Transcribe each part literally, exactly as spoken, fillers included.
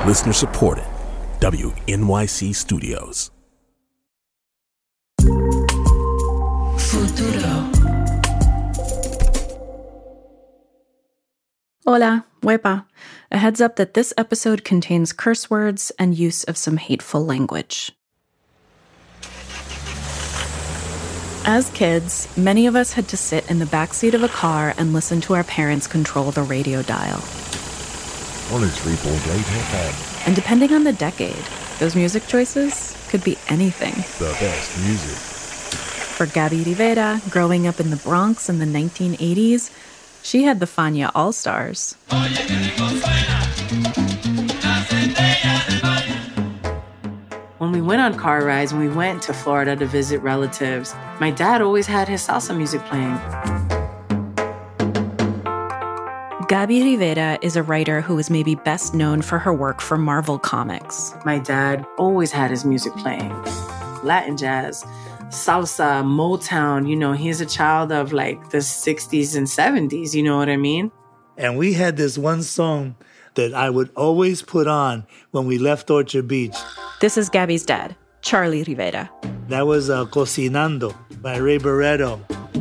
Listener supported. W N Y C Studios. Futuro. Hola, huepa. A heads up that this episode contains curse words and use of some hateful language. As kids, many of us had to sit in the backseat of a car and listen to our parents control the radio dial. one oh three point eight F M. And depending on the decade, those music choices could be anything. The best music. For Gabby Rivera, growing up in the Bronx in the nineteen eighties, she had the Fania All-Stars. When we went on car rides, when we went to Florida to visit relatives, my dad always had his salsa music playing. Gabby Rivera is a writer who is maybe best known for her work for Marvel Comics. My dad always had his music playing. Latin jazz, salsa, Motown, you know, he's a child of like the sixties and seventies, you know what I mean? And we had this one song that I would always put on when we left Orchard Beach. This is Gabby's dad, Charlie Rivera. That was uh, Cocinando by Ray Barretto.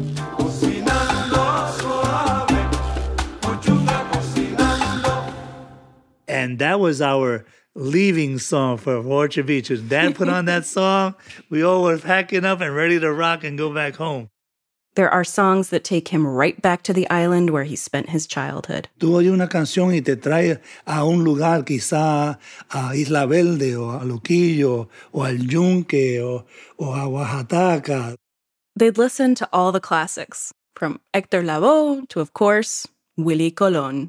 And that was our leaving song for Orchard Beach. When Dad put on that song, we all were packing up and ready to rock and go back home. There are songs that take him right back to the island where he spent his childhood. Tú oyes una canción y te trae a un lugar, quizá a Isla Verde o a Luquillo o al Yunque o, o a Oaxaca. They'd listen to all the classics, from Héctor Lavoe to, of course, Willie Colón.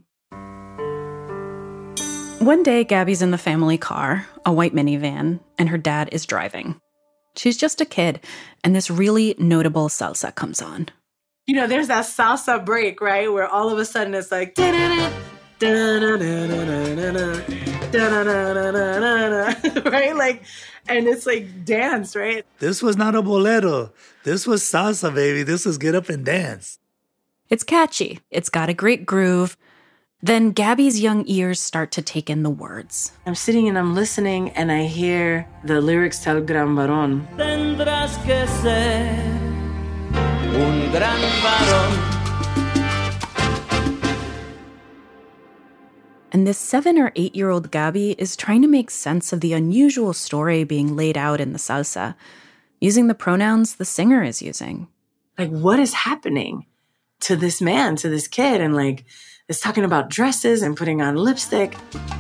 One day, Gabby's in the family car, a white minivan, and her dad is driving. She's just a kid, and this really notable salsa comes on. You know, there's that salsa break, right? Where all of a sudden it's like, right? Like, and it's like dance, right? This was not a bolero. This was salsa, baby. This was get up and dance. It's catchy. It's got a great groove. Then Gabby's young ears start to take in the words. I'm sitting and I'm listening, and I hear the lyrics to El Gran Varón. Tendrás que ser un gran varón. And this seven or eight-year-old Gabby is trying to make sense of the unusual story being laid out in the salsa, using the pronouns the singer is using. Like, what is happening to this man, to this kid? And like, it's talking about dresses and putting on lipstick.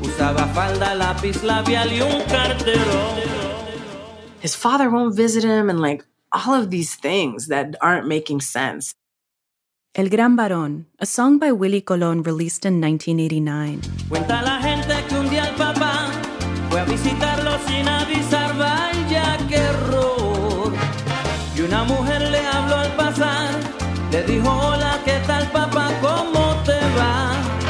His father won't visit him, and like all of these things that aren't making sense. El Gran Varón, a song by Willie Colón released in nineteen eighty-nine. Cuenta la gente que un día el papá fue a visitarlo sin avisar, vaya qué error. Y una mujer le habló al pasar, le dijo hola, ¿qué tal papá? ¿Cómo te va?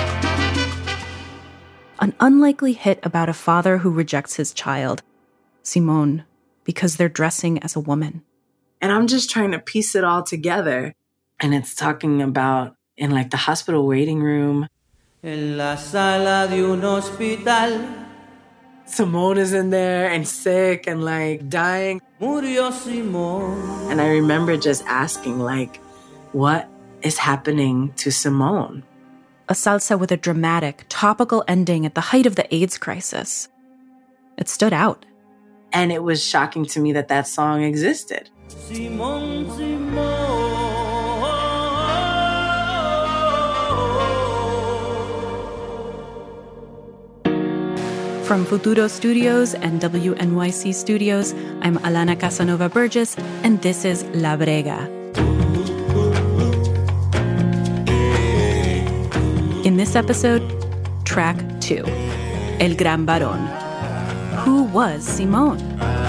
An unlikely hit about a father who rejects his child, Simone, because they're dressing as a woman. And I'm just trying to piece it all together. And it's talking about in like the hospital waiting room. En la sala de un hospital. Simone is in there and sick and like dying. Murió Simone. And I remember just asking like, what is happening to Simone? A salsa with a dramatic, topical ending at the height of the AIDS crisis. It stood out. And it was shocking to me that that song existed. Simone, Simone. From Futuro Studios and W N Y C Studios, I'm Alana Casanova Burgess, and this is La Brega. In this episode, track two, El Gran Varón. Who was Simone?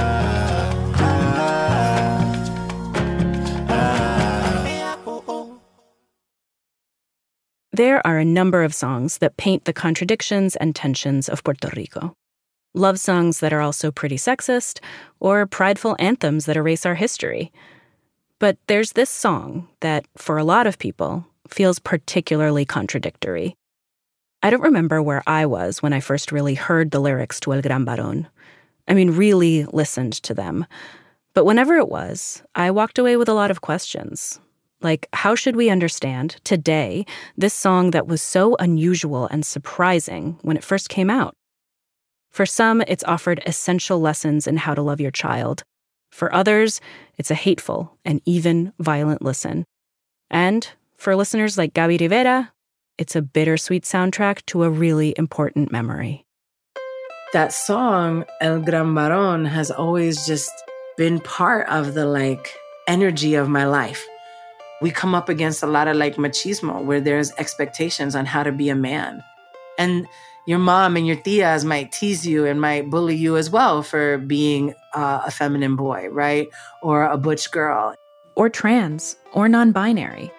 There are a number of songs that paint the contradictions and tensions of Puerto Rico. Love songs that are also pretty sexist, or prideful anthems that erase our history. But there's this song that, for a lot of people, feels particularly contradictory. I don't remember where I was when I first really heard the lyrics to El Gran Barón. I mean, really listened to them. But whenever it was, I walked away with a lot of questions. Like, how should we understand, today, this song that was so unusual and surprising when it first came out? For some, it's offered essential lessons in how to love your child. For others, it's a hateful and even violent listen. And for listeners like Gaby Rivera, it's a bittersweet soundtrack to a really important memory. That song, El Gran Barón, has always just been part of the, like, energy of my life. We come up against a lot of, like, machismo, where there's expectations on how to be a man. And your mom and your tias might tease you and might bully you as well for being uh, a feminine boy, right? Or a butch girl. Or trans, or non-binary.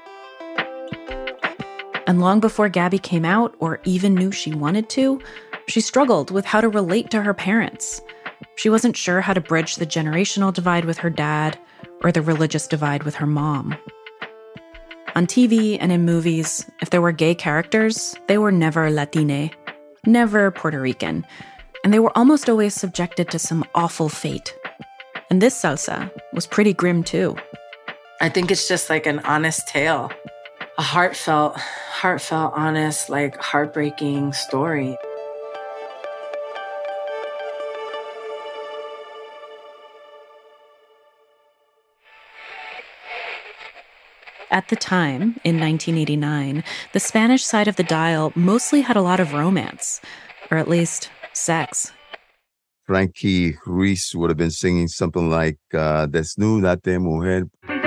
And long before Gaby came out or even knew she wanted to, she struggled with how to relate to her parents. She wasn't sure how to bridge the generational divide with her dad or the religious divide with her mom. On T V and in movies, if there were gay characters, they were never Latine, never Puerto Rican, and they were almost always subjected to some awful fate. And this salsa was pretty grim too. I think it's just like an honest tale, a heartfelt, heartfelt, honest, like heartbreaking story. At the time, in nineteen eighty-nine, the Spanish side of the dial mostly had a lot of romance, or at least sex. Frankie Ruiz would have been singing something like uh, Desnúdate, mujer.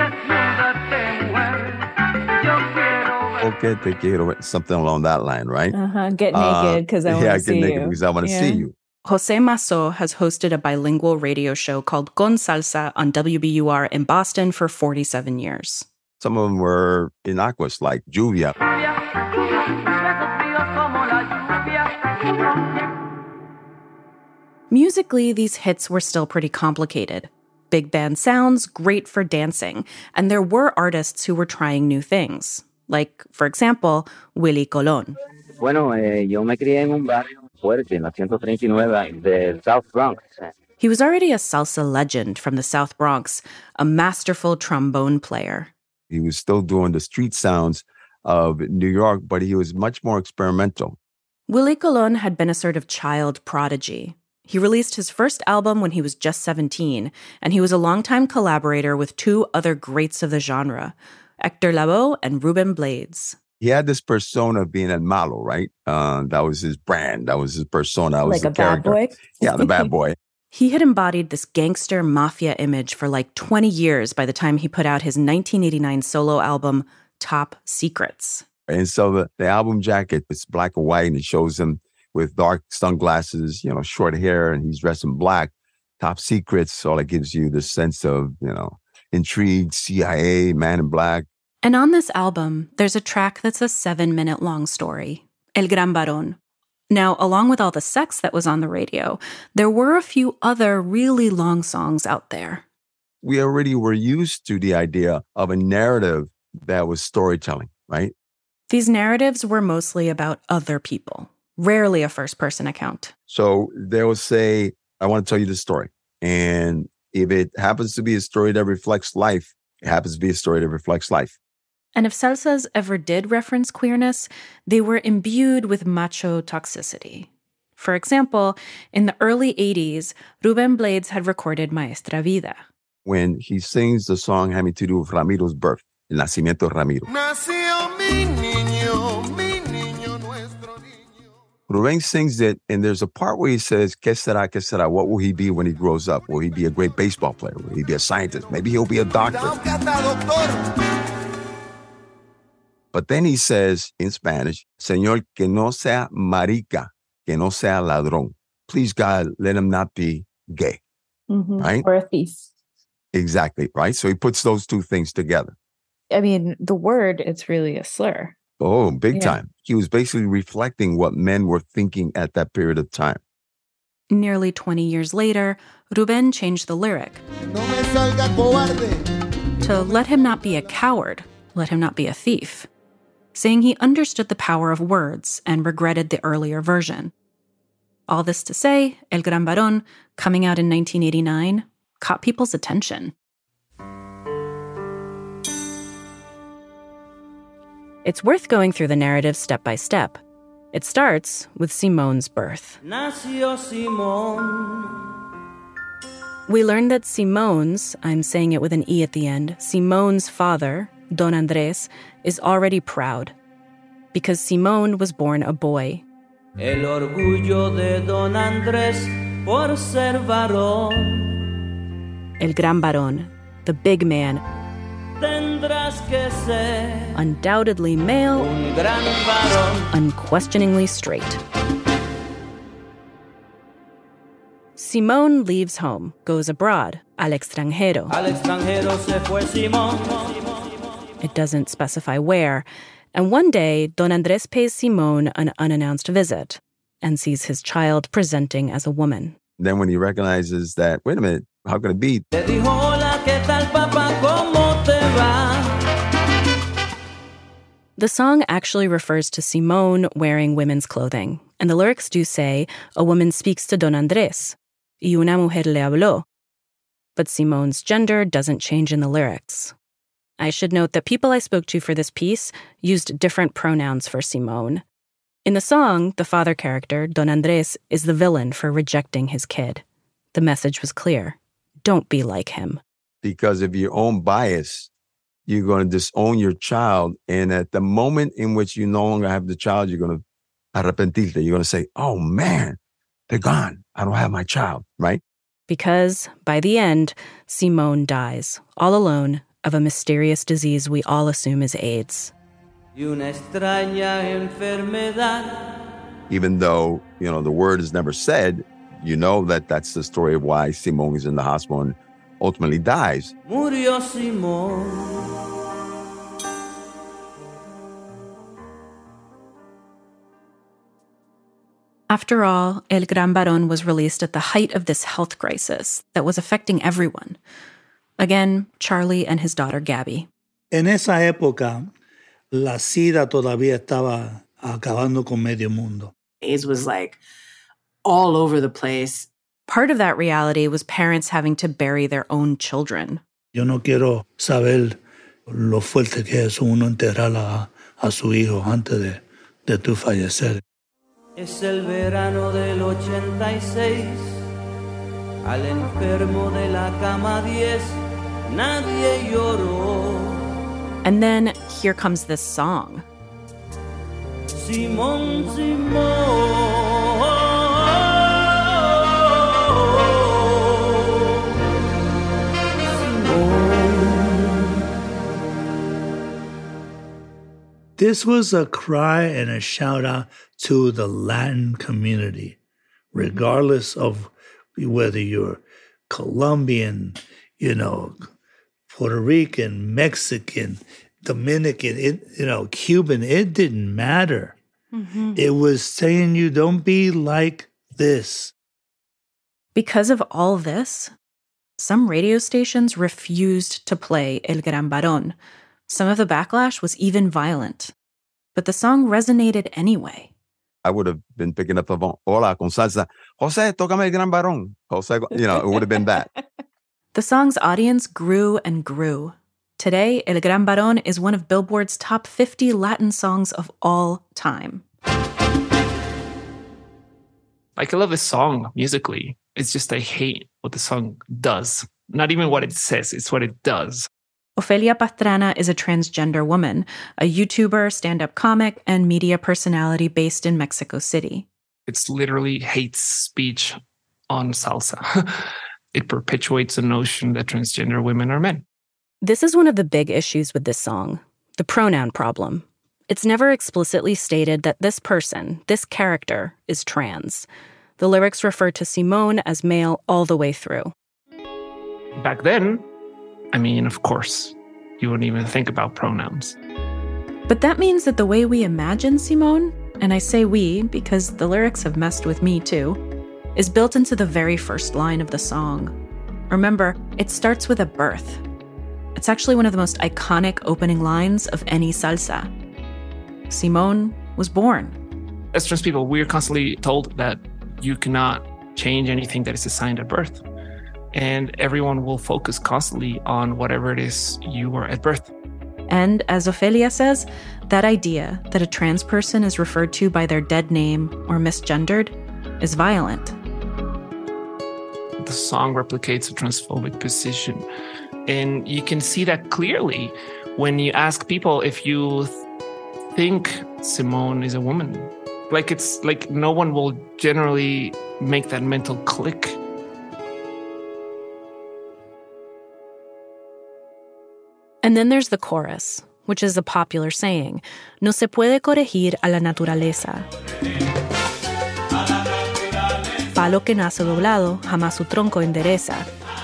Porque te quiero, something along that line, right? Uh-huh. Get naked because uh, I want yeah, to see you. Yeah, get naked because I want to yeah. see you. Jose Masso has hosted a bilingual radio show called Con Salsa on W B U R in Boston for forty-seven years. Some of them were innocuous, like Lluvia. Musically, these hits were still pretty complicated. Big band sounds, great for dancing, and there were artists who were trying new things. Like, for example, Willie Colón. Bueno, eh, yo me crié en un barrio fuerte, en la ciento treinta y nueve del South Bronx. He was already a salsa legend from the South Bronx, a masterful trombone player. He was still doing the street sounds of New York, but he was much more experimental. Willie Colón had been a sort of child prodigy. He released his first album when he was just seventeen, and he was a longtime collaborator with two other greats of the genre, Héctor Lavoe and Ruben Blades. He had this persona of being El Malo, right? Uh, that was his brand. That was his persona. That was like the a character. bad boy? Yeah, the bad boy. He had embodied this gangster mafia image for like twenty years by the time he put out his nineteen eighty-nine solo album, Top Secrets. And so the, the album jacket, it's black and white, and it shows him with dark sunglasses, you know, short hair, and he's dressed in black. Top Secrets, so it gives you the sense of, you know, intrigue, C I A, Man in Black. And on this album, there's a track that's a seven-minute long story, El Gran Barón. Now, along with all the sex that was on the radio, there were a few other really long songs out there. We already were used to the idea of a narrative that was storytelling, right? These narratives were mostly about other people, rarely a first-person account. So they will say, I want to tell you this story. And if it happens to be a story that reflects life, it happens to be a story that reflects life. And if salsas ever did reference queerness, they were imbued with macho toxicity. For example, in the early eighties, Ruben Blades had recorded Maestra Vida. When he sings the song having to do with Ramiro's birth, El Nacimiento de Ramiro. Nació mi niño, mi niño, nuestro niño. Ruben sings it, and there's a part where he says, ¿Qué será, qué será? What will he be when he grows up? Will he be a great baseball player? Will he be a scientist? Maybe he'll be a doctor. But then he says in Spanish, Señor, que no sea marica, que no sea ladrón. Please, God, let him not be gay. Mm-hmm. Right? Or a thief. Exactly, right? So he puts those two things together. I mean, the word, it's really a slur. Oh, big Yeah. time. He was basically reflecting what men were thinking at that period of time. Nearly twenty years later, Ruben changed the lyric No me salga cobarde. to let him not be a coward, let him not be a thief. saying he understood the power of words and regretted the earlier version. All this to say, El Gran Varón, coming out in nineteen eighty-nine, caught people's attention. It's worth going through the narrative step by step. It starts with Simon's birth. Nació Simón. We learned that Simon's, I'm saying it with an E at the end, Simon's father, Don Andrés, is already proud. Because Simón was born a boy. El orgullo de Don Andrés por ser varón. El Gran Varón, the big man. Tendrás que ser undoubtedly male, un gran varón. Unquestioningly straight. Simón leaves home, goes abroad, al extranjero. Al extranjero se fue Simón. It doesn't specify where. And one day, Don Andrés pays Simón an unannounced visit and sees his child presenting as a woman. Then when he recognizes that, wait a minute, how can it be? Le dijo, hola, ¿qué tal, papá? ¿Cómo te va? The song actually refers to Simón wearing women's clothing, and the lyrics do say, a woman speaks to Don Andrés, y una mujer le habló. But Simón's gender doesn't change in the lyrics. I should note that people I spoke to for this piece used different pronouns for Simón. In the song, the father character, Don Andrés, is the villain for rejecting his kid. The message was clear. Don't be like him. Because of your own bias, you're going to disown your child. And at the moment in which you no longer have the child, you're going to arrepentirte. You're going to say, oh, man, they're gone. I don't have my child, right? Because by the end, Simón dies, all alone, of a mysterious disease we all assume is AIDS. Y una extraña enfermedad. Even though, you know, the word is never said, you know that that's the story of why Simón is in the hospital and ultimately dies. Murió Simón. After all, El Gran Varón was released at the height of this health crisis that was affecting everyone. Again, Charlie and his daughter Gabby. En esa época, la SIDA todavía estaba acabando con medio mundo. AIDS was like all over the place. Part of that reality was parents having to bury their own children. Yo no quiero saber lo fuerte que es uno enterrar a, a su hijo antes de, de tu fallecer. Es el verano del ochenta y seis. Al enfermo de la cama diez, nadie lloró. And then here comes this song. Simón, Simón. This was a cry and a shout out to the Latin community, regardless of whether you're Colombian, you know, Puerto Rican, Mexican, Dominican, it, you know, Cuban, it didn't matter. Mm-hmm. It was saying you don't be like this. Because of all this, some radio stations refused to play El Gran Varón. Some of the backlash was even violent. But the song resonated anyway. I would have been picking up the phone. Hola, con salsa. José, tócame El Gran Varón. José, you know, it would have been that. The song's audience grew and grew. Today, El Gran Varón is one of Billboard's top fifty Latin songs of all time. Like, I love this song musically. It's just I hate what the song does. Not even what it says, it's what it does. Ofelia Pastrana is a transgender woman, a YouTuber, stand-up comic, and media personality based in Mexico City. It's literally hate speech on salsa. It perpetuates the notion that transgender women are men. This is one of the big issues with this song, the pronoun problem. It's never explicitly stated that this person, this character, is trans. The lyrics refer to Simón as male all the way through. Back then, I mean, of course, you wouldn't even think about pronouns. But that means that the way we imagine Simón, and I say we because the lyrics have messed with me too, is built into the very first line of the song. Remember, it starts with a birth. It's actually one of the most iconic opening lines of any salsa. Simón was born. As trans people, we're constantly told that you cannot change anything that is assigned at birth. And everyone will focus constantly on whatever it is you were at birth. And as Ofelia says, that idea that a trans person is referred to by their dead name or misgendered is violent. The song replicates a transphobic position. And you can see that clearly when you ask people if you th- think Simón is a woman. Like it's like no one will generally make that mental click. And then there's the chorus, which is a popular saying, no se puede corregir a la naturaleza. Palo que nace doblado, jamás su tronco endereza.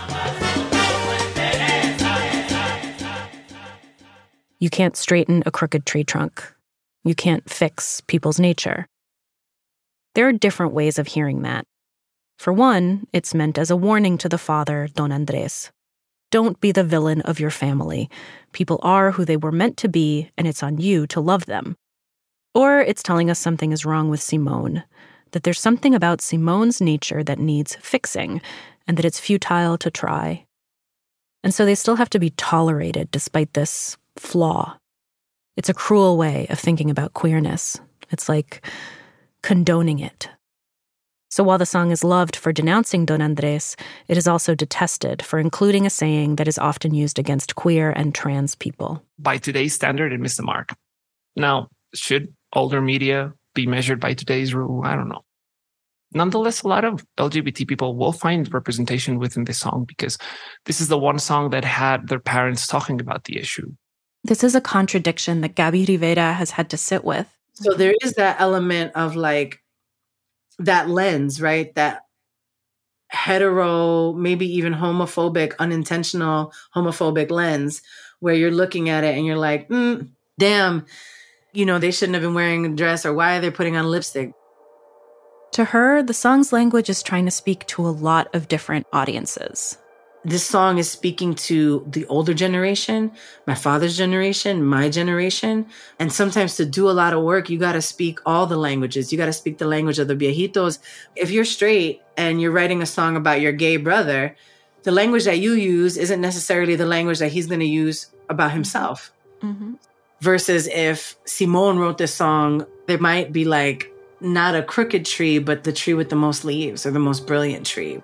You can't straighten a crooked tree trunk. You can't fix people's nature. There are different ways of hearing that. For one, it's meant as a warning to the father, Don Andrés. Don't be the villain of your family. People are who they were meant to be, and it's on you to love them. Or it's telling us something is wrong with Simón, that there's something about Simón's nature that needs fixing, and that it's futile to try. And so they still have to be tolerated despite this flaw. It's a cruel way of thinking about queerness. It's like condoning it. So while the song is loved for denouncing Don Andrés, it is also detested for including a saying that is often used against queer and trans people. By today's standard, it missed the mark. Now, should older media be measured by today's rule? I don't know. Nonetheless, a lot of L G B T people will find representation within this song because this is the one song that had their parents talking about the issue. This is a contradiction that Gabby Rivera has had to sit with. So there is that element of like, that lens, right? That hetero, maybe even homophobic, unintentional homophobic lens where you're looking at it and you're like, mm, damn, you know, they shouldn't have been wearing a dress, or why are they putting on lipstick? To her, the song's language is trying to speak to a lot of different audiences. This song is speaking to the older generation, my father's generation, my generation. And sometimes to do a lot of work, you got to speak all the languages. You got to speak the language of the viejitos. If you're straight and you're writing a song about your gay brother, the language that you use isn't necessarily the language that he's going to use about himself. Mm-hmm. Versus if Simón wrote this song, there might be like not a crooked tree, but the tree with the most leaves or the most brilliant tree.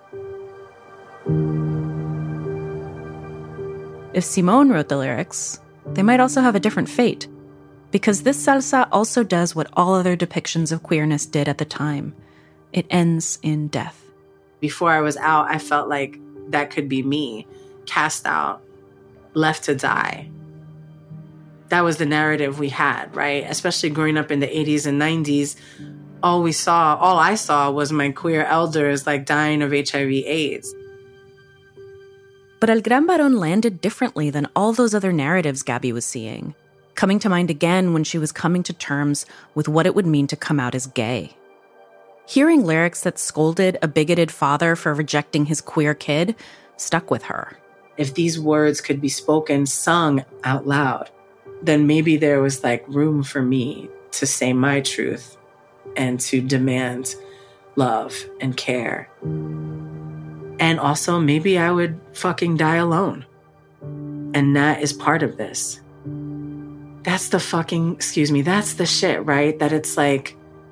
If Simón wrote the lyrics, they might also have a different fate, because this salsa also does what all other depictions of queerness did at the time. It ends in death. Before I was out, I felt like that could be me, cast out, left to die. That was the narrative we had, right? Especially growing up in the eighties and nineties, all we saw, all I saw was my queer elders like dying of H I V AIDS. But El Gran Varón landed differently than all those other narratives Gabby was seeing, coming to mind again when she was coming to terms with what it would mean to come out as gay. Hearing lyrics that scolded a bigoted father for rejecting his queer kid stuck with her. If these words could be spoken, sung out loud, then maybe there was like room for me to say my truth and to demand love and care. And also, maybe I would fucking die alone. And that is part of this. That's the fucking, excuse me, that's the shit, right? That it's like,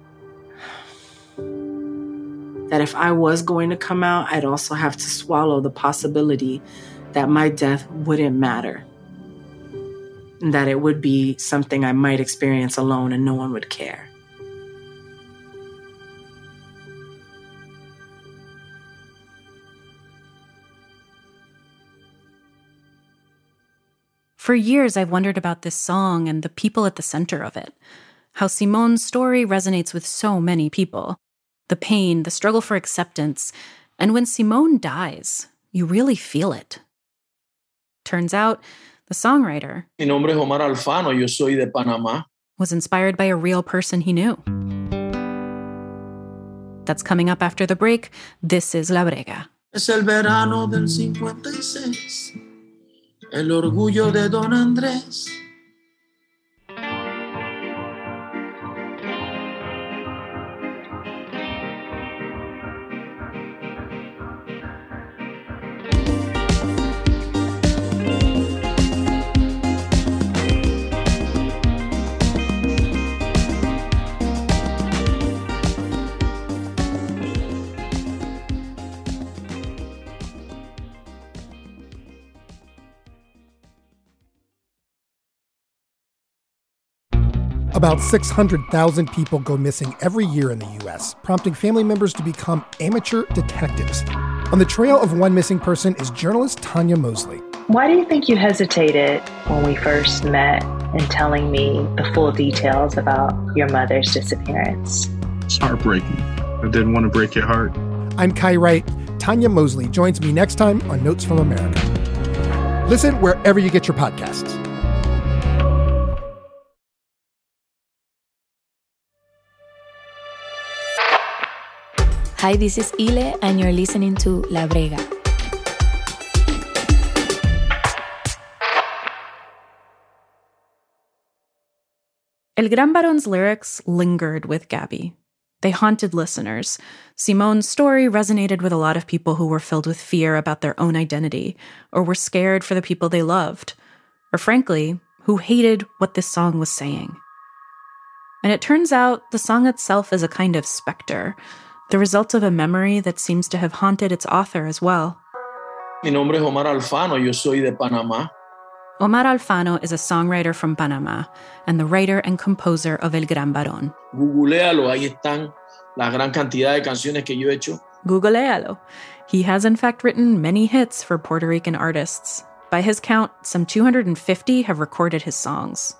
that if I was going to come out, I'd also have to swallow the possibility that my death wouldn't matter. And that it would be something I might experience alone and no one would care. For years, I've wondered about this song and the people at the center of it. How Simón's story resonates with so many people. The pain, the struggle for acceptance. And when Simón dies, you really feel it. Turns out, the songwriter, Mi nombre es Omar Alfano, yo soy de Panamá, was inspired by a real person he knew. That's coming up after the break. This is La Brega. Es el verano del cincuenta y seis. El orgullo de Don Andrés. About six hundred thousand people go missing every year in the U S, prompting family members to become amateur detectives. On the trail of one missing person is journalist Tanya Mosley. Why do you think you hesitated when we first met in telling me the full details about your mother's disappearance? It's heartbreaking. I didn't want to break your heart. I'm Kai Wright. Tanya Mosley joins me next time on Notes from America. Listen wherever you get your podcasts. Hi, this is Ile, and you're listening to La Brega. El Gran Barón's lyrics lingered with Gabby. They haunted listeners. Simon's story resonated with a lot of people who were filled with fear about their own identity, or were scared for the people they loved, or frankly, who hated what this song was saying. And it turns out the song itself is a kind of specter, the result of a memory that seems to have haunted its author as well. Mi nombre es Omar Alfano, yo soy de Panamá. Omar Alfano is a songwriter from Panama and the writer and composer of El Gran Barón. Googlealo, ahí están la gran cantidad de canciones que yo he hecho. Googlealo. He has in fact written many hits for Puerto Rican artists. By his count, some two hundred fifty have recorded his songs.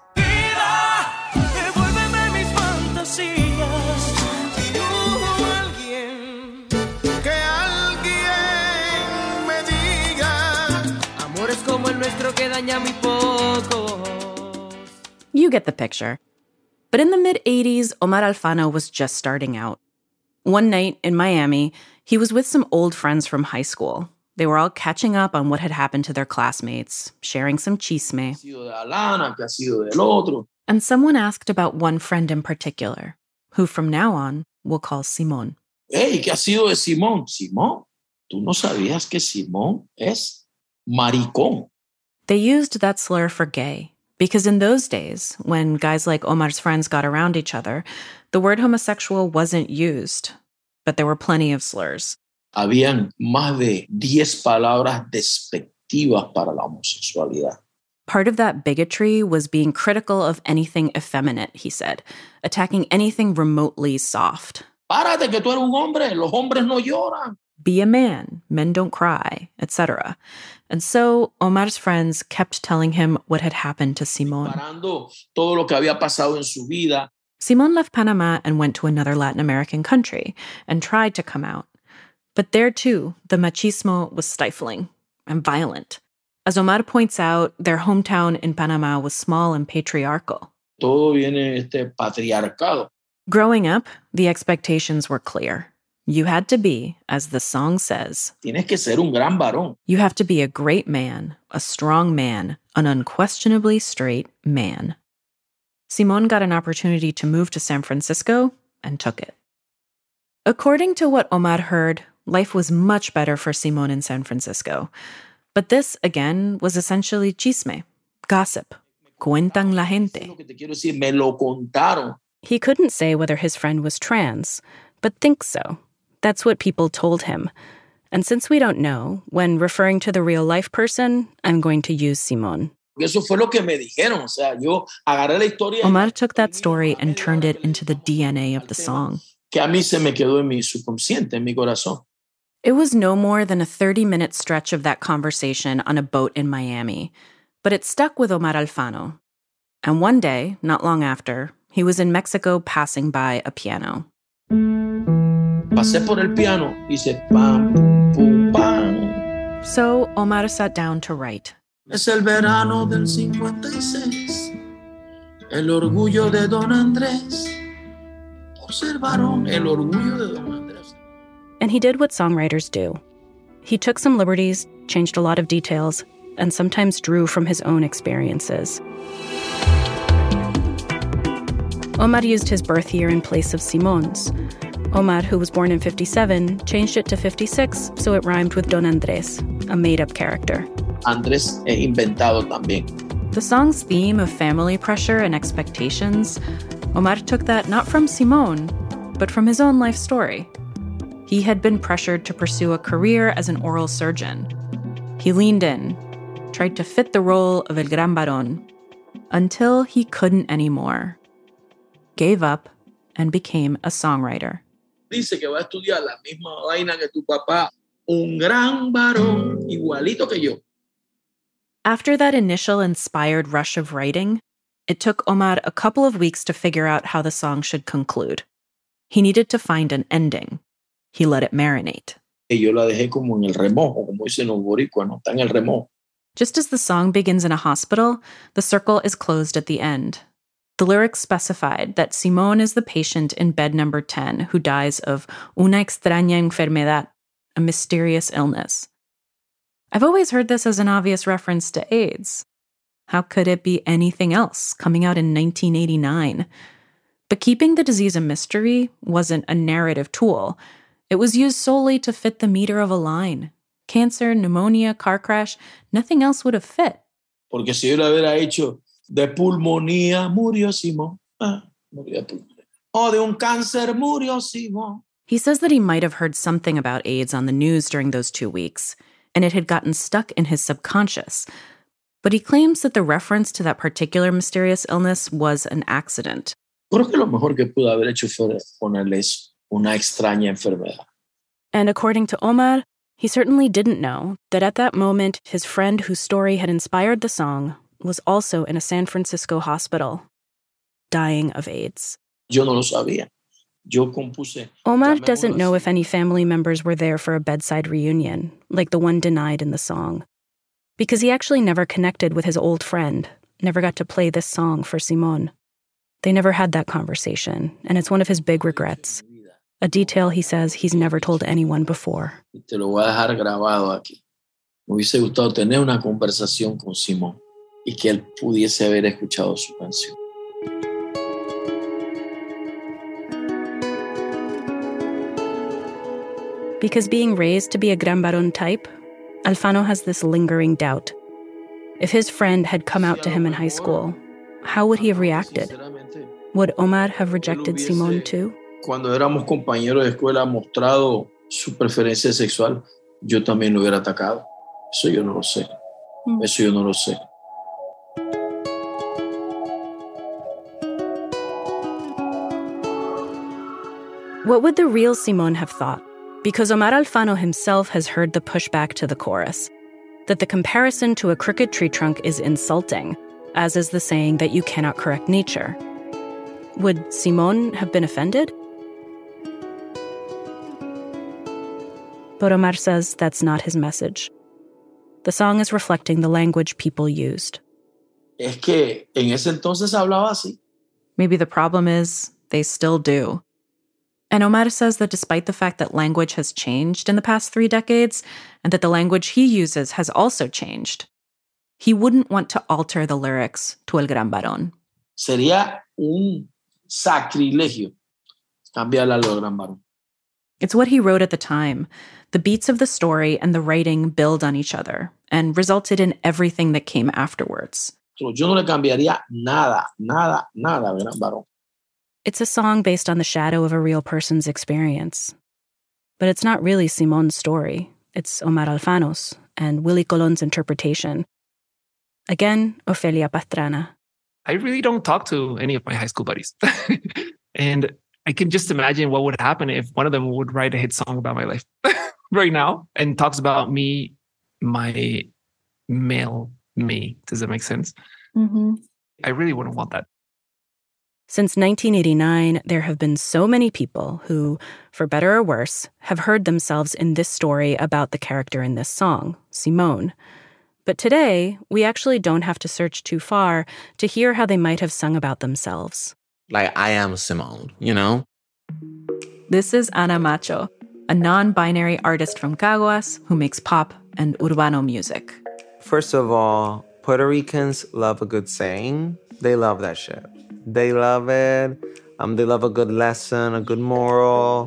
You get the picture. But in the mid-eighties, Omar Alfano was just starting out. One night in Miami, he was with some old friends from high school. They were all catching up on what had happened to their classmates, sharing some chisme. And someone asked about one friend in particular, who from now on we'll call Simón. Hey, ¿qué ha sido de Simón? Simón, ¿tú no sabías que Simón es maricón? They used that slur for gay, because in those days, when guys like Omar's friends got around each other, the word homosexual wasn't used, but there were plenty of slurs. Habían más de diez palabras despectivas para la homosexualidad. Part of that bigotry was being critical of anything effeminate, he said, attacking anything remotely soft. Párate que tú eres un hombre, los hombres no lloran. Be a man, men don't cry, et cetera. And so Omar's friends kept telling him what had happened to Simón. Todo lo que había pasado en su vida. Simón left Panama and went to another Latin American country and tried to come out. But there too, the machismo was stifling and violent. As Omar points out, their hometown in Panama was small and patriarchal. Todo viene este patriarcado. Growing up, the expectations were clear. You had to be, as the song says, Tienes que ser un gran varón. You have to be a great man, a strong man, an unquestionably straight man. Simón got an opportunity to move to San Francisco and took it. According to what Omar heard, life was much better for Simón in San Francisco. But this, again, was essentially chisme, gossip. Cuentan la gente. Me lo contaron. He couldn't say whether his friend was trans, but thinks so. That's what people told him. And since we don't know, when referring to the real-life person, I'm going to use Simón. Eso fue lo que me dijeron. O sea, yo agarré la historia. Omar took that story and turned it into the D N A of the song. Que a mí se me quedó en mi subconsciente, en mi corazón. It was no more than a thirty-minute stretch of that conversation on a boat in Miami, but it stuck with Omar Alfano. And one day, not long after, he was in Mexico passing by a piano. Pasé por el piano, hice pam, pum, pam. So Omar sat down to write. Es el verano del cincuenta y seis, el orgullo de Don Andrés. Por ser varón, el orgullo de Don Andrés. And he did what songwriters do. He took some liberties, changed a lot of details, and sometimes drew from his own experiences. Omar used his birth year in place of Simón's. Omar, who was born in fifty-seven, changed it to fifty-six so it rhymed with Don Andrés, a made-up character. Andrés es inventado también. The song's theme of family pressure and expectations, Omar took that not from Simón, but from his own life story. He had been pressured to pursue a career as an oral surgeon. He leaned in, tried to fit the role of El Gran Barón, until he couldn't anymore. gave up and became a songwriter. Dice que va a estudiar la misma vaina que tu papá, un gran varón, igualito que yo. After that initial inspired rush of writing, it took Omar a couple of weeks to figure out how the song should conclude. He needed to find an ending. He let it marinate. Y yo la dejé como en el remojo, como dicen los boricuas, no está en el remojo. Just as the song begins in a hospital, the circle is closed at the end. The lyrics specified that Simón is the patient in bed number ten who dies of una extraña enfermedad, a mysterious illness. I've always heard this as an obvious reference to AIDS. How could it be anything else, coming out in nineteen eighty-nine? But keeping the disease a mystery wasn't a narrative tool. It was used solely to fit the meter of a line. Cancer, pneumonia, car crash, nothing else would have fit. Porque si yo lo hubiera hecho de pulmonía, murió Simón. Ah, murió de pulmonía. Oh, de un cáncer, murió Simón. He says that he might have heard something about AIDS on the news during those two weeks, and it had gotten stuck in his subconscious. But he claims that the reference to that particular mysterious illness was an accident. Creo que lo mejor que pudo haber hecho fue ponerles una extraña enfermedad. And according to Omar, he certainly didn't know that at that moment, his friend whose story had inspired the song was also in a San Francisco hospital, dying of AIDS. Yo no lo sabía. Yo compuse. Omar doesn't know if any family members were there for a bedside reunion, like the one denied in the song, because he actually never connected with his old friend, never got to play this song for Simón. They never had that conversation, and it's one of his big regrets. A detail he says he's never told anyone before. Te lo voy a dejar grabado aquí. Me hubiese gustado tener una conversación con Simón y que él pudiese haber escuchado su canción. Because being raised to be a gran varón type, Alfano has this lingering doubt. If his friend had come out to him in high school, how would he have reacted? Would Omar have rejected Simón too? Cuando éramos compañeros de escuela mostrado su preferencia sexual, yo también lo hubiera atacado. Eso yo no lo sé. Eso yo no lo sé. What would the real Simón have thought? Because Omar Alfano himself has heard the pushback to the chorus, that the comparison to a crooked tree trunk is insulting, as is the saying that you cannot correct nature. Would Simón have been offended? But Omar says that's not his message. The song is reflecting the language people used. Es que en ese entonces hablaba así. Maybe the problem is they still do. And Omar says that despite the fact that language has changed in the past three decades, and that the language he uses has also changed, he wouldn't want to alter the lyrics to El Gran Varón. Sería un sacrilegio cambiarla a El Gran Varón. It's what he wrote at the time. The beats of the story and the writing build on each other and resulted in everything that came afterwards. So, yo no le cambiaría nada, nada, nada al Gran Varón. It's a song based on the shadow of a real person's experience. But it's not really Simón's story. It's Omar Alfano's and Willie Colon's interpretation. Again, Ofelia Pastrana. I really don't talk to any of my high school buddies. And I can just imagine what would happen if one of them would write a hit song about my life right now and talks about me, my male me. Does that make sense? Mm-hmm. I really wouldn't want that. Since nineteen eighty-nine, there have been so many people who, for better or worse, have heard themselves in this story about the character in this song, Simón. But today, we actually don't have to search too far to hear how they might have sung about themselves. Like, I am Simón, you know? This is Ana Macho, a non-binary artist from Caguas who makes pop and urbano music. First of all, Puerto Ricans love a good saying. They love that shit. They love it. Um, they love a good lesson, a good moral.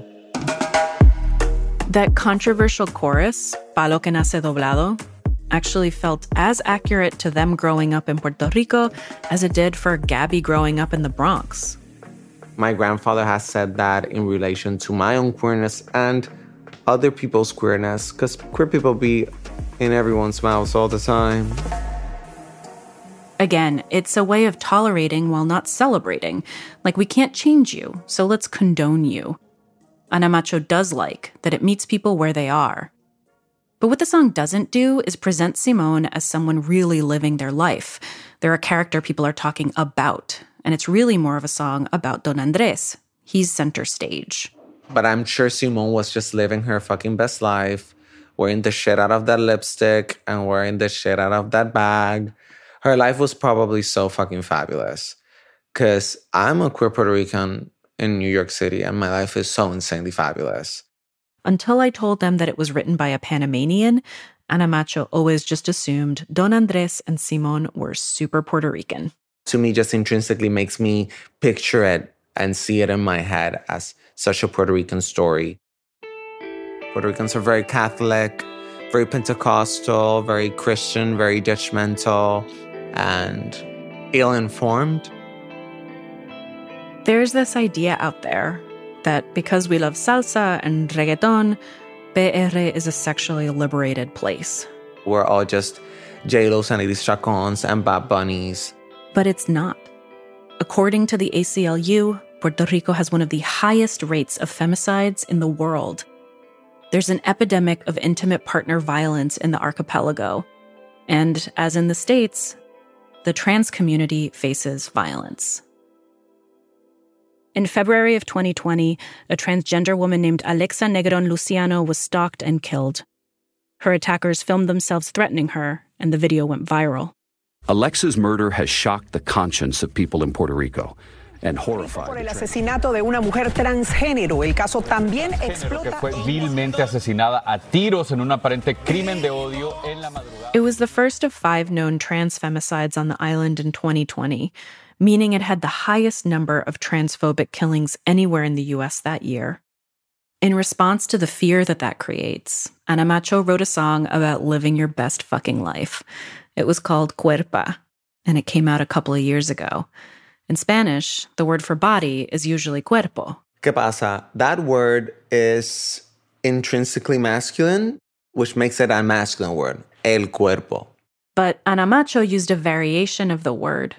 That controversial chorus, Palo que nace doblado, actually felt as accurate to them growing up in Puerto Rico as it did for Gabby growing up in the Bronx. My grandfather has said that in relation to my own queerness and other people's queerness, because queer people be in everyone's mouths all the time. Again, it's a way of tolerating while not celebrating. Like, we can't change you, so let's condone you. Ana Macho does like that it meets people where they are. But what the song doesn't do is present Simón as someone really living their life. They're a character people are talking about, and it's really more of a song about Don Andrés. He's center stage. But I'm sure Simón was just living her fucking best life, wearing the shit out of that lipstick and wearing the shit out of that bag. Her life was probably so fucking fabulous. Because I'm a queer Puerto Rican in New York City, and my life is so insanely fabulous. Until I told them that it was written by a Panamanian, Ana Macho always just assumed Don Andrés and Simón were super Puerto Rican. To me, just intrinsically makes me picture it and see it in my head as such a Puerto Rican story. Puerto Ricans are very Catholic, very Pentecostal, very Christian, very judgmental, and ill-informed. There's this idea out there that because we love salsa and reggaeton, P R is a sexually liberated place. We're all just J-Los and Iris Chacons and Bad Bunnies. But it's not. According to the A C L U, Puerto Rico has one of the highest rates of femicides in the world. There's an epidemic of intimate partner violence in the archipelago. And as in the States, the trans community faces violence. In February of twenty twenty, a transgender woman named Alexa Negron Luciano was stalked and killed. Her attackers filmed themselves threatening her, and the video went viral. Alexa's murder has shocked the conscience of people in Puerto Rico and horrified. Por el asesinato de una mujer transgénero, el caso también explota. Que fue vilmente asesinada a tiros en un aparente crimen de odio en la madrugada. It was the first of five known trans femicides on the island in twenty twenty, meaning it had the highest number of transphobic killings anywhere in the U S that year. In response to the fear that that creates, Ana Macho wrote a song about living your best fucking life. It was called Cuerpa, and it came out a couple of years ago. In Spanish, the word for body is usually cuerpo. ¿Qué pasa? That word is intrinsically masculine, which makes it a masculine word, el cuerpo. But Ana Macho used a variation of the word.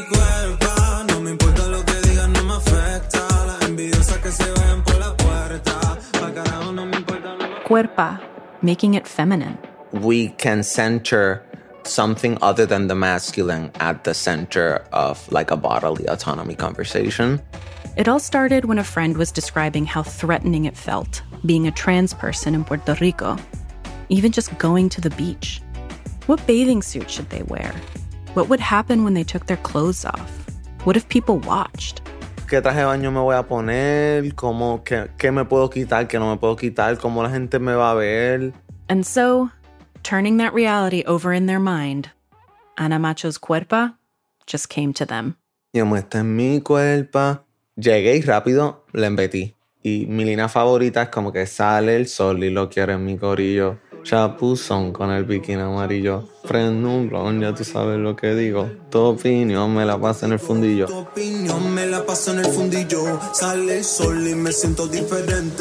Cuerpa, making it feminine. We can center something other than the masculine at the center of like a bodily autonomy conversation. It all started when a friend was describing how threatening it felt being a trans person in Puerto Rico, even just going to the beach. What bathing suit should they wear? What would happen when they took their clothes off? What if people watched? ¿Qué traje de baño me voy a poner? ¿Cómo, qué, ¿Qué me puedo quitar? ¿Qué no me puedo quitar? ¿Cómo la gente me va a ver? And so, turning that reality over in their mind, Ana Macho's Cuerpa just came to them. Yo me está en mi cuerpa. Llegué y rápido la embetí. Y mi línea favorita es como que sale el sol y lo quiere en mi corillo. Chapuzón con el bikini amarillo. Prendo un blon, ya tú sabes lo que digo. Tu opinión me la pasa en el fundillo. Tu opinión me la pasa en el fundillo. Sale el sol y me siento diferente.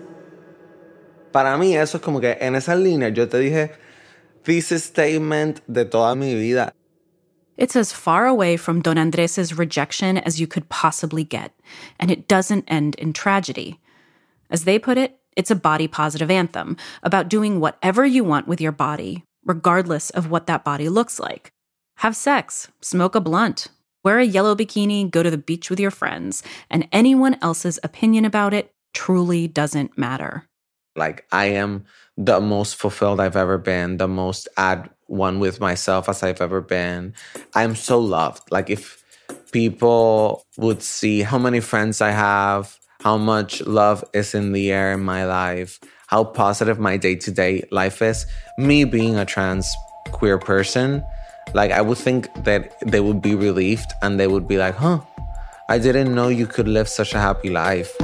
Para mí eso es como que en esa línea yo te dije thesis statement de toda mi vida. It's as far away from Don Andrés' rejection as you could possibly get, and it doesn't end in tragedy. As they put it, it's a body-positive anthem about doing whatever you want with your body, regardless of what that body looks like. Have sex, smoke a blunt, wear a yellow bikini, go to the beach with your friends, and anyone else's opinion about it truly doesn't matter. Like, I am the most fulfilled I've ever been, the most at one with myself as I've ever been. I'm so loved. Like, if people would see how many friends I have, how much love is in the air in my life, how positive my day-to-day life is, me being a trans queer person, like, I would think that they would be relieved and they would be like, huh, I didn't know you could live such a happy life.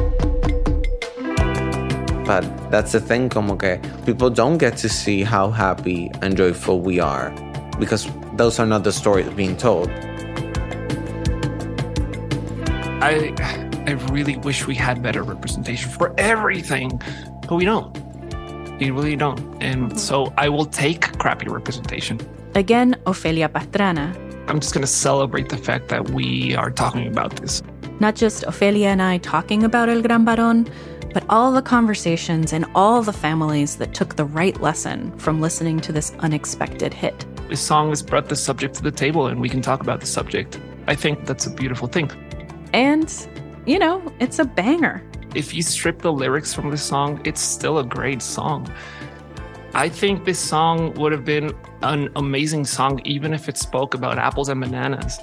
But that's the thing, como que people don't get to see how happy and joyful we are because those are not the stories being told. I I really wish we had better representation for everything, but we don't. We really don't. And so I will take crappy representation. Again, Ofelia Pastrana. I'm just going to celebrate the fact that we are talking about this. Not just Ofelia and I talking about El Gran Barón, but all the conversations and all the families that took the right lesson from listening to this unexpected hit. This song has brought the subject to the table and we can talk about the subject. I think that's a beautiful thing. And, you know, it's a banger. If you strip the lyrics from this song, it's still a great song. I think this song would have been an amazing song even if it spoke about apples and bananas.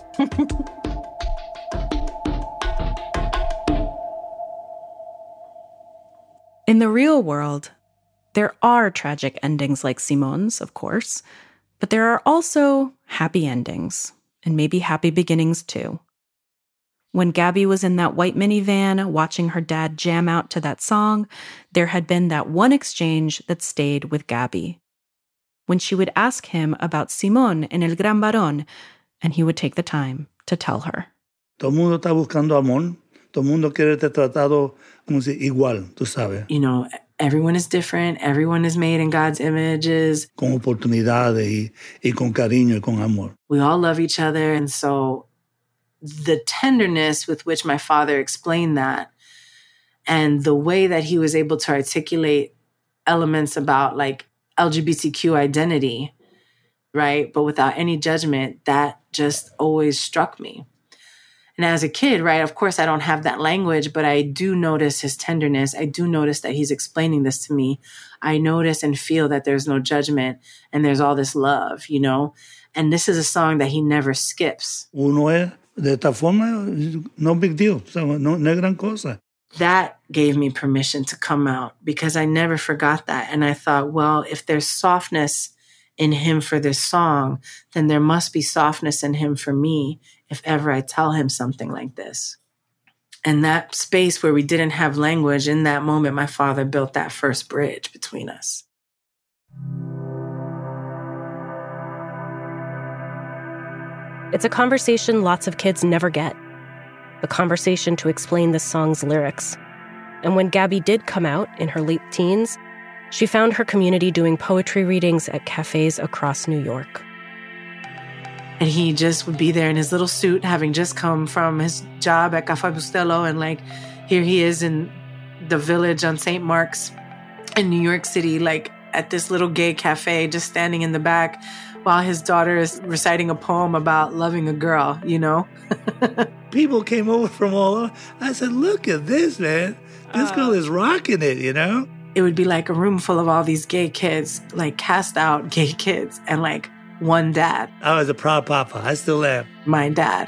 In the real world, there are tragic endings like Simon's, of course, but there are also happy endings, and maybe happy beginnings too. When Gabby was in that white minivan watching her dad jam out to that song, there had been that one exchange that stayed with Gabby. When she would ask him about Simón en El Gran Barón, and he would take the time to tell her. Todo el mundo está buscando amor. Todo el mundo quiere ser tratado como si igual, tú sabes. You know, everyone is different. Everyone is made in God's images. Con oportunidades y, y con cariño y con amor. We all love each other. And so the tenderness with which my father explained that and the way that he was able to articulate elements about like L G B T Q identity, right? But without any judgment, that just always struck me. And as a kid, right, of course, I don't have that language, but I do notice his tenderness. I do notice that he's explaining this to me. I notice and feel that there's no judgment and there's all this love, you know? And this is a song that he never skips. Uno es de esta forma, no big deal. No, no es gran cosa. That gave me permission to come out because I never forgot that. And I thought, well, if there's softness in him for this song, then there must be softness in him for me if ever I tell him something like this. And that space where we didn't have language, in that moment, my father built that first bridge between us. It's a conversation lots of kids never get. A conversation to explain this song's lyrics. And when Gabby did come out in her late teens, she found her community doing poetry readings at cafes across New York. And he just would be there in his little suit, having just come from his job at Café Bustelo. And like, here he is in the Village on Saint Mark's in New York City, like at this little gay cafe, just standing in the back while his daughter is reciting a poem about loving a girl, you know? People came over from all over. I said, look at this, man. This uh, girl is rocking it, you know? It would be like a room full of all these gay kids, like cast out gay kids, and like one dad. I was a proud papa. I still am. My dad.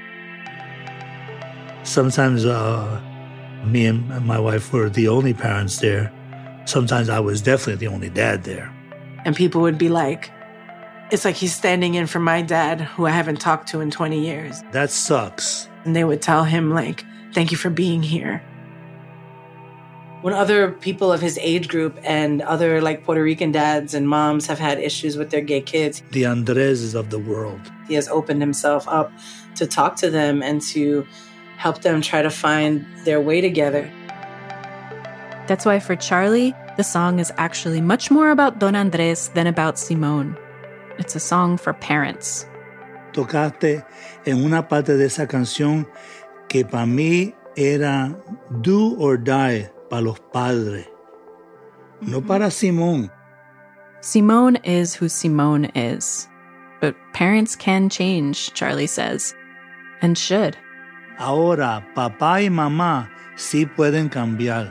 Sometimes uh, me and my wife were the only parents there. Sometimes I was definitely the only dad there. And people would be like, it's like he's standing in for my dad, who I haven't talked to in twenty years. That sucks. And they would tell him, like, thank you for being here. When other people of his age group and other, like, Puerto Rican dads and moms have had issues with their gay kids, the Andreses of the world, he has opened himself up to talk to them and to help them try to find their way together. That's why for Charlie, the song is actually much more about Don Andres than about Simón. It's a song for parents. Tocaste en una parte de esa canción que para mí era do or die para los padres, no para Simón. Simón is who Simón is. But parents can change, Charlie says, and should. Ahora, papá y mamá sí pueden cambiar.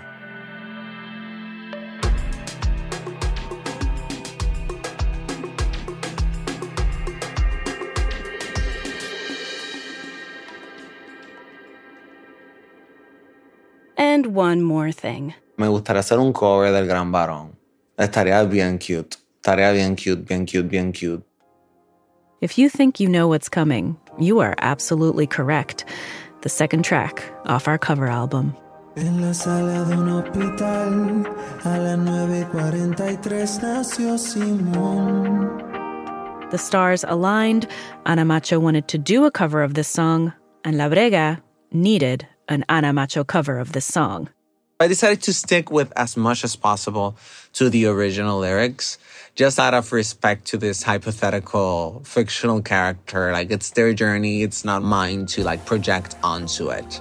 And one more thing. Me gustaría hacer un cover del Gran Barón. Estaría bien cute. Estaría bien cute, bien cute, bien cute. If you think you know what's coming, you are absolutely correct. The second track off our cover album. En la sala de un hospital, a las nueve cuarenta y tres nació Simón. The stars aligned. Ana Macho wanted to do a cover of this song, and La Brega needed an Ana Macho cover of this song. I decided to stick with as much as possible to the original lyrics, just out of respect to this hypothetical fictional character. Like, it's their journey, it's not mine to like project onto it.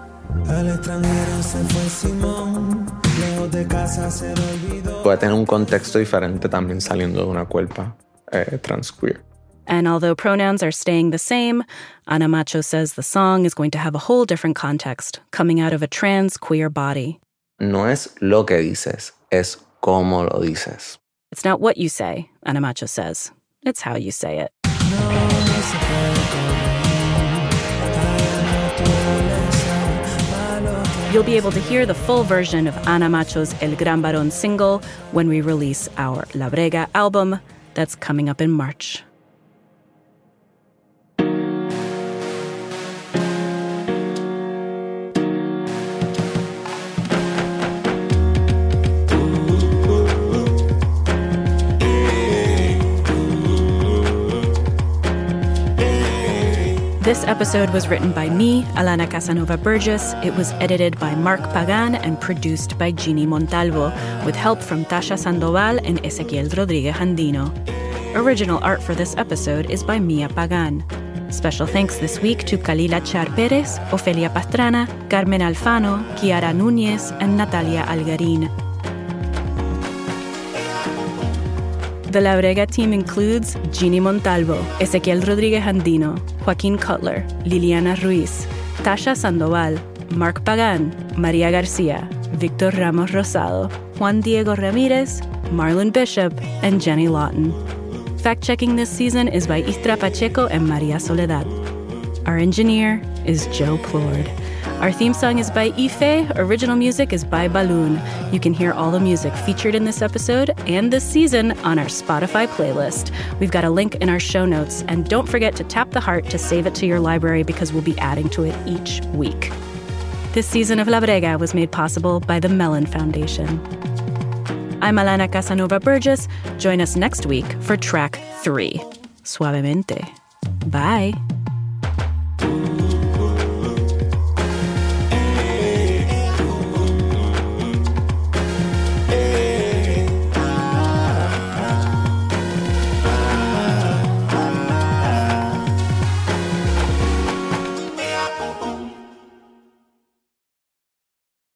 Puede tener un contexto diferente también saliendo de una cuerpa eh, trans queer. And although pronouns are staying the same, Ana Macho says the song is going to have a whole different context, coming out of a trans queer body. No es lo que dices, es cómo lo dices. It's not what you say, Ana Macho says. It's how you say it. You'll be able to hear the full version of Ana Macho's El Gran Varón single when we release our La Brega album that's coming up in March. This episode was written by me, Alana Casanova Burgess. It was edited by Mark Pagan and produced by Ginny Montalvo, with help from Tasha Sandoval and Ezequiel Rodriguez Andino. Original art for this episode is by Mia Pagan. Special thanks this week to Kalila Char Perez, Ofelia Pastrana, Carmen Alfano, Kiara Núñez, and Natalia Algarin. The La Brega team includes Ginny Montalvo, Ezequiel Rodriguez Andino, Joaquin Cutler, Liliana Ruiz, Tasha Sandoval, Mark Pagan, Maria Garcia, Victor Ramos Rosado, Juan Diego Ramirez, Marlon Bishop, and Jenny Lawton. Fact-checking this season is by Istra Pacheco and Maria Soledad. Our engineer is Joe Plord. Our theme song is by Ife. Original music is by Balloon. You can hear all the music featured in this episode and this season on our Spotify playlist. We've got a link in our show notes. And don't forget to tap the heart to save it to your library because we'll be adding to it each week. This season of La Brega was made possible by the Mellon Foundation. I'm Alana Casanova Burgess. Join us next week for track three, Suavemente. Bye.